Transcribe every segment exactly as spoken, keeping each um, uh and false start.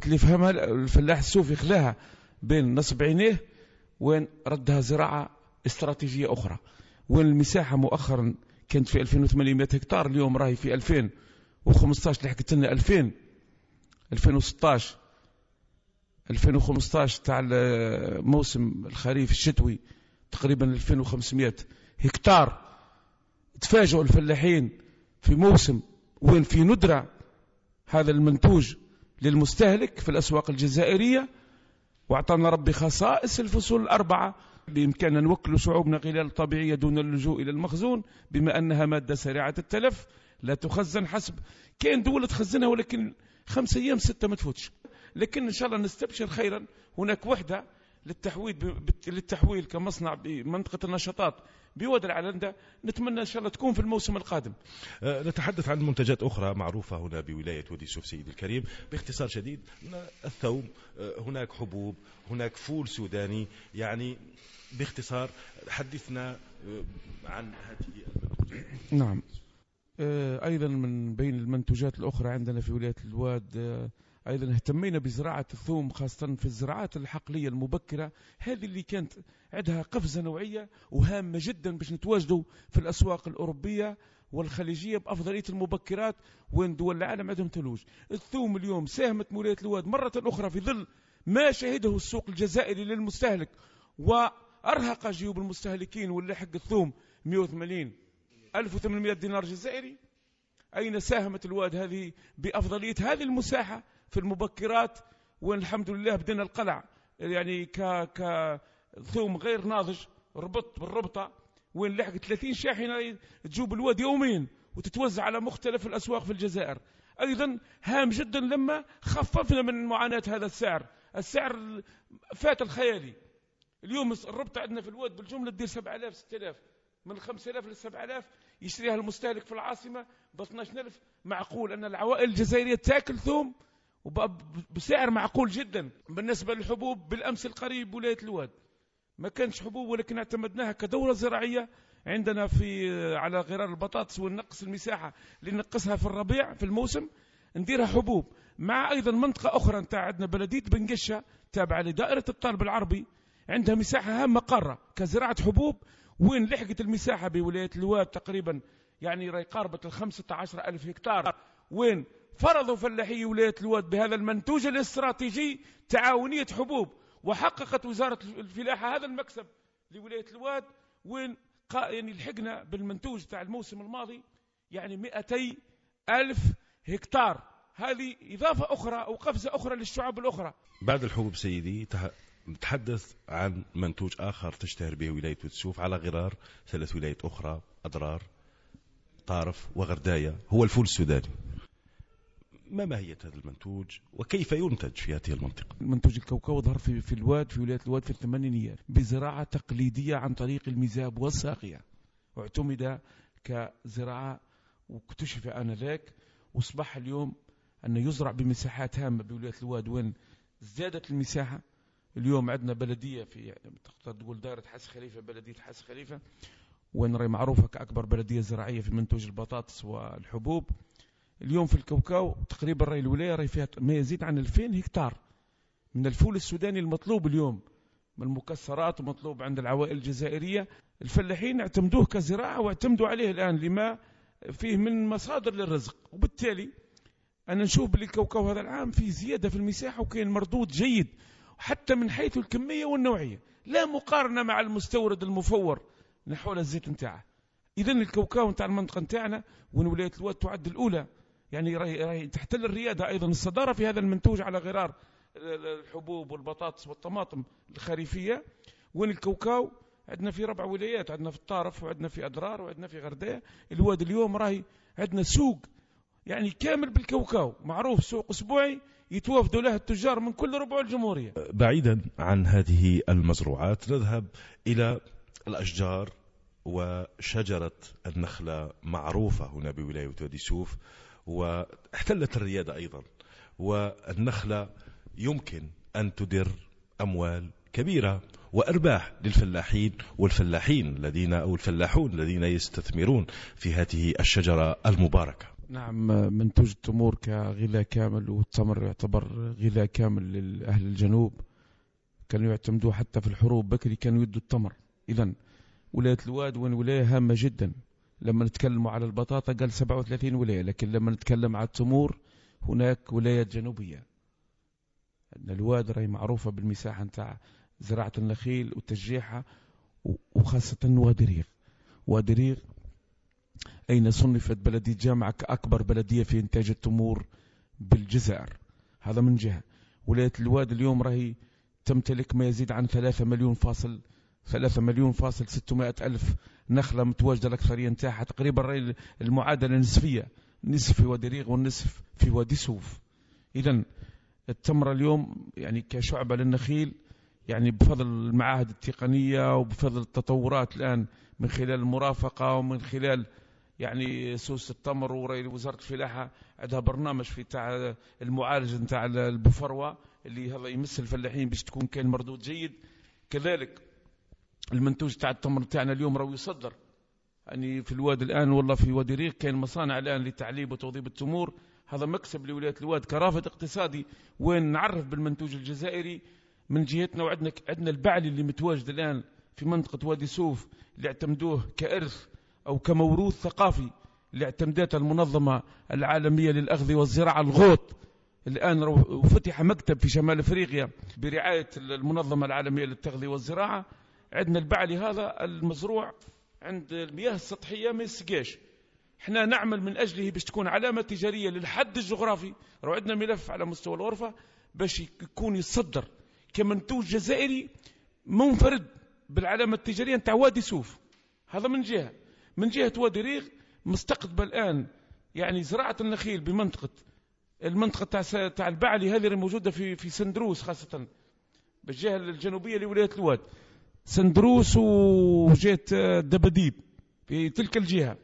وقت اللي فهمها الفلاح السوفي خلاها بين نصب عينيه، وين ردها زراعة استراتيجية أخرى. وين المساحة مؤخرا كانت في ألفين وثمانمائة هكتار، اليوم راهي في ألفين وخمسة عشر، لحقت لنا ألفين ألفين وستة عشر ألفين وخمسة عشر تاع موسم الخريف الشتوي تقريبا ألفين وخمسمائة هكتار. تفاجئوا الفلاحين في موسم وين في ندرة هذا المنتوج للمستهلك في الأسواق الجزائرية، واعطانا ربي خصائص الفصول الأربعة بإمكاننا نوكل شعوبنا غلال طبيعية دون اللجوء إلى المخزون، بما أنها مادة سريعة التلف لا تخزن. حسب كاين دولة تخزنها ولكن خمسة أيام ستة ما تفوتش، لكن إن شاء الله نستبشر خيرا. هناك وحدة للتحويل للتحويل كمصنع بمنطقة النشاطات بوادي العلندة، نتمنى إن شاء الله تكون في الموسم القادم. أه نتحدث عن منتجات أخرى معروفة هنا بولاية وادي سوف سيدي الكريم باختصار شديد. الثوم، أه هناك حبوب، هناك فول سوداني، يعني باختصار حدثنا أه عن هذه المنتجات. نعم، أه أيضا من بين المنتجات الأخرى عندنا في ولاية الواد أه أيضا اهتمينا بزراعة الثوم، خاصة في الزراعات الحقلية المبكرة، هذه اللي كانت عندها قفزة نوعية وهامة جدا باش نتواجدوا في الأسواق الأوروبية والخليجية بأفضلية المبكرات وين دول العالم عندهم ثلوج. الثوم اليوم ساهمت ولاية الواد مرة أخرى في ظل ما شهده السوق الجزائري للمستهلك وأرهق جيوب المستهلكين، واللي حق الثوم مئة وثمانين ألف وثمانمائة دينار جزائري. أين ساهمت الواد هذه بأفضلية هذه المساحة في المبكرات، وين الحمد لله بدنا القلع يعني ك ك ثوم غير ناضج ربط بالربطة، وين لحق ثلاثين شاحنة تجوب الواد يوميا وتتوزع على مختلف الأسواق في الجزائر. أيضا هام جدا لما خففنا من معاناة هذا السعر، السعر فات الخيالي. اليوم الربطة عندنا في الواد بالجملة تدير سبعة آلاف ستة آلاف، من خمسة آلاف ل سبعة آلاف يشتريها المستهلك في العاصمة ب اثناشر ألف. معقول أن العوائل الجزائرية تاكل ثوم وبسعر معقول جدا. بالنسبة للحبوب بالأمس القريب ولاية الواد ما كانش حبوب، ولكن اعتمدناها كدورة زراعية عندنا في على غرار البطاطس، ونقص المساحة لنقصها في الربيع في الموسم نديرها حبوب. مع أيضا منطقة أخرى نتاع عندنا بلدية بنقشة تابعة لدائرة الطالب العربي، عندها مساحة هامة قارة كزراعة حبوب، وين لحقت المساحة بولاية الواد تقريبا يعني راي قاربة الخمسة عشر ألف هكتار، وين فرضوا فلاحي ولاية الواد بهذا المنتوج الاستراتيجي تعاونية حبوب، وحققت وزارة الفلاحة هذا المكسب لولاية الواد، وين يعني لحقنا بالمنتوج تاع الموسم الماضي يعني مئتي ألف هكتار. هذه إضافة أخرى أو قفزة أخرى للشعوب الأخرى. بعد الحبوب سيدي نتحدث عن منتوج آخر تشتهر به ولاية وتسوف على غرار ثلاث ولايات أخرى، أضرار، طارف وغرداية، هو الفول السوداني. ما ماهية هذا المنتوج وكيف ينتج في هذه المنطقة؟ منتوج الكاوكاو ظهر في, في الواد في ولاية الواد في الثمانينيات بزراعة تقليدية عن طريق المزاب والساقية، واعتمد كزراعة واكتشف آنذاك، واصبح اليوم أن يزرع بمساحات هامة بولاية الواد، وين زادت المساحة. اليوم عندنا بلدية في تقدر تقول دائرة حس خليفة، بلدية حس خليفة، وين راهي معروفة كأكبر بلدية زراعية في منتوج البطاطس والحبوب. اليوم في الكاوكاو تقريبا راهي الولاية راهي فيها ما يزيد عن ألفين هكتار من الفول السوداني المطلوب اليوم من المكسرات، ومطلوب عند العوائل الجزائرية. الفلاحين اعتمدوه كزراعة واعتمدوا عليه الآن لما فيه من مصادر للرزق، وبالتالي أنا نشوف بالكاوكاو هذا العام فيه زيادة في المساحة وكاين مردود جيد حتى من حيث الكمية والنوعية، لا مقارنة مع المستورد المفور نحو الزيت نتاعه. إذن الكاوكاو نتاع المنطقة نتاعنا وين ولاية الواد تعد الأولى، يعني راهي تحتل الريادة أيضا الصدارة في هذا المنتوج على غرار الحبوب والبطاطس والطماطم الخريفية. وين الكاوكاو عندنا في ربع ولايات، عندنا في الطارف وعندنا في أضرار وعندنا في غرداء. الواد اليوم راهي عندنا سوق يعني كامل بالكاوكاو، معروف سوق أسبوعي يتوافدوا له التجار من كل ربع الجمهورية. بعيدا عن هذه المزروعات نذهب إلى الأشجار، وشجرة النخلة معروفة هنا بولاية وادي سوف واحتلت الريادة أيضا، والنخلة يمكن أن تدر أموال كبيرة وأرباح للفلاحين والفلاحين الذين أو الفلاحون الذين يستثمرون في هذه الشجرة المباركة. نعم، منتوج التمور كغذاء كامل، والتمر يعتبر غذاء كامل لأهل الجنوب. كانوا يعتمدوا حتى في الحروب بكري، كانوا يدوا التمر. إذن ولاية الواد وين ولاية هامة جدا. لما نتكلم على البطاطا قال سبعة وثلاثين ولاية، لكن لما نتكلم على التمور هناك ولايات جنوبية. أن الواد راهي معروفة بالمساحة نتاع زراعة النخيل وتشجيعها، وخاصة وادي ريغ. وادي ريغ أين صنفت بلدية جامعة كأكبر بلدية في إنتاج التمور بالجزائر. هذا من جهة. ولاية الواد اليوم راهي تمتلك ما يزيد عن ثلاثة مليون فاصل ثلاثة مليون فاصل ستمائة ألف نخلة متواجدة. الأكثرية نتاعها تقريبا المعادلة نسبية، نصف في وادي ريغ والنصف في وادي سوف. إذن التمر اليوم يعني كشعبة للنخيل، يعني بفضل المعاهد التقنية وبفضل التطورات الآن من خلال المرافقة ومن خلال يعني سوس التمر، ووزارة الفلاحة عندها برنامج في تاع المعالجة نتاع البفروة اللي هذا يمس الفلاحين باش تكون كاين مردود جيد. كذلك المنتوج تاع التمر تاعنا اليوم راهو يصدر يعني في الواد الآن، والله في وادي ريغ كاين مصانع الآن لتعليب وتوظيف التمور. هذا مكسب لولاية الواد كرافد اقتصادي، وين نعرف بالمنتوج الجزائري من جهتنا. وعندنا عندنا البعلي اللي متواجد الآن في منطقة وادي سوف، اللي اعتمدوه كإرث أو كموروث ثقافي اللي اعتمدتها المنظمة العالمية للأغذية والزراعة الغوط. الآن فتح مكتب في شمال أفريقيا برعاية المنظمة العالمية للتغذية والزراعة. عندنا البعلي هذا المزروع عند المياه السطحية ما يسقاش. احنا نعمل من أجله باش تكون علامة تجارية للحد الجغرافي. رو عندنا ملف على مستوى الغرفة باش يكون يصدر كمنتوج جزائري منفرد بالعلامة التجارية نتاع وادي سوف. هذا من جهة. من جهة وادي ريغ مستقبل الآن يعني زراعة النخيل بمنطقة المنطقة تاع تاع البعلي هذه الموجودة في في سندروس، خاصة بالجهة الجنوبية لولاية الواد، سندروس وجهة دبديب في تلك الجهة،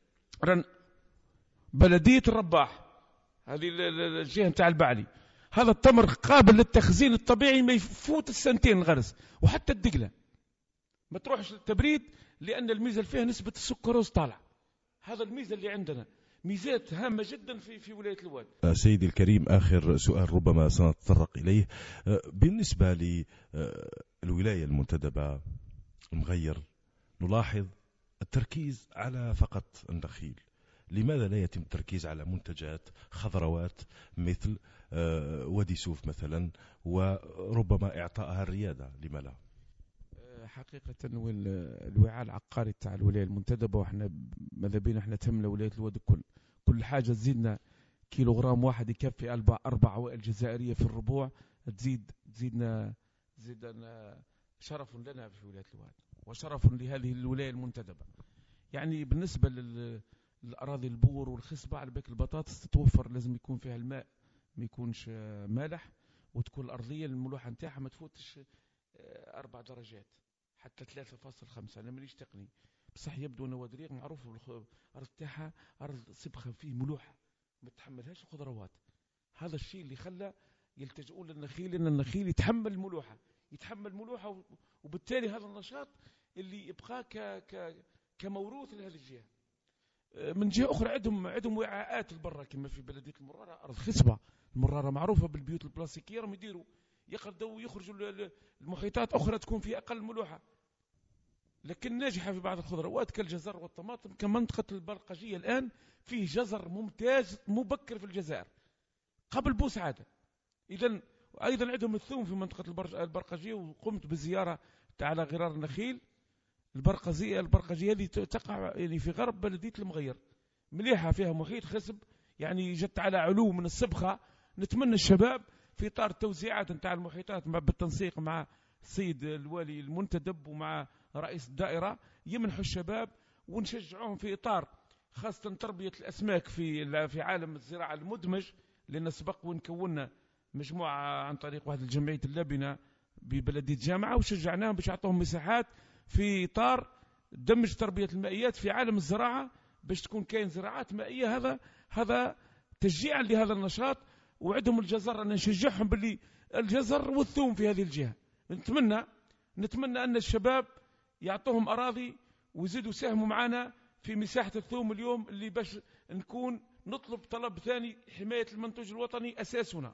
بلدية الرباح هذه الجهة نتاع البعلي. هذا التمر قابل للتخزين الطبيعي، ما يفوت السنتين الغرس، وحتى الدقلة ما تروحش للتبريد لأن الميزة فيها نسبة السكروز طالع. هذا الميزة اللي عندنا، ميزات هامة جدا في في ولاية الواد. سيدي الكريم، آخر سؤال ربما سنتطرق إليه. بالنسبة للولاية المنتدبة المغير، نلاحظ التركيز على فقط النخيل. لماذا لا يتم التركيز على منتجات خضروات مثل وادي سوف مثلا، وربما إعطائها الريادة؟ لما لا؟ حقيقة الوعاء العقاري تاع الولاية المنتدبة، وإحنا ماذا بينا إحنا تهمنا ولاية الواد الكل. كل حاجة تزيدنا كيلوغرام واحد يكفي أربع أربع عوائل جزائرية في الربوع، تزيد تزيدنا تزيدنا شرف لنا في ولاية الواد وشرف لهذه الولاية المنتدبة. يعني بالنسبة للأراضي البور والخصبة على بالك البطاطس تتوفر، لازم يكون فيها الماء ما يكونش مالح، وتكون الأرضية الملوحة نتاعها ما تفوتش أربع درجات حتى ثلاثة فاصل خمسة. أنا مانيش تقني بصح يبدو أن وادي ريغ معروف الأرض تاعها أرض صبخة فيه ملوحة ما تحملهاش الخضروات. هذا الشيء اللي خلى يلتجؤون للنخيل، لأن النخيل يتحمل ملوحة يتحمل ملوحة وبالتالي هذا النشاط اللي يبقى ك ك كموروث لهذه الجهة. من جهة أخرى عندهم عندهم وعاءات البرة كما في بلدية المرارة، أرض خصبة. المرارة معروفة بالبيوت البلاستيكية، راهم يديروا يقدروا يخرجوا المحيطات أخرى تكون في أقل ملوحة، لكن ناجحة في بعض الخضروات كالجزر والطماطم. كمنطقة البرقجية الآن فيه جزر ممتاز مبكر في الجزائر قبل بوسعادة. إذن أيضا عندهم الثوم في منطقة البرقجية، وقمت بزيارة على غرار النخيل. البرقجية البرقجية هذه تقع يعني في غرب بلدية المغير، مليحة فيها محيط خصب، يعني جت على علو من الصبخة. نتمنى الشباب في إطار التوزيعات نتاع المحيطات بالتنسيق مع السيد الوالي المنتدب ومع رئيس الدائرة يمنحوا الشباب ونشجعوهم في إطار خاصة تربية الأسماك في في عالم الزراعة المدمج، لأن سبق ونكونا مجموعة عن طريق واحد الجمعية اللبنة ببلدية جامعة، وشجعناهم باش يعطوهم مساحات في إطار دمج تربية المائيات في عالم الزراعة باش تكون كاين زراعات مائية. هذا هذا تشجيعا لهذا النشاط. وعندهم الجزر، أن نشجعهم باللي الجزر والثوم في هذه الجهة. نتمنى نتمنى أن الشباب يعطوهم أراضي ويزيدوا يساهموا معنا في مساحة الثوم اليوم اللي باش نكون نطلب طلب ثاني، حماية المنتوج الوطني أساسنا.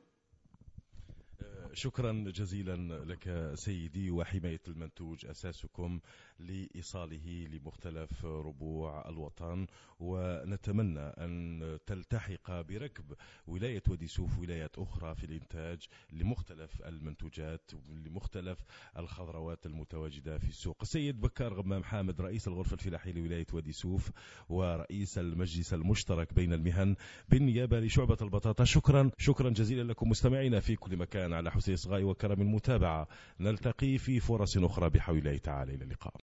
شكرا جزيلا لك سيدي. وحماية المنتوج أساسكم لإيصاله لمختلف ربوع الوطن، ونتمنى أن تلتحق بركب ولاية وادي سوف ولايات أخرى في الإنتاج لمختلف المنتوجات لمختلف الخضروات المتواجدة في السوق. السيد بكار غمام حامد، رئيس الغرفة الفلاحية لولاية وادي سوف ورئيس المجلس المشترك بين المهن بالنيابة لشعبة البطاطا، شكرا شكرا جزيلا لكم مستمعينا في كل مكان على حسن إصغاء وكرم المتابعة. نلتقي في فرص أخرى بحول الله تعالى. إلى اللقاء.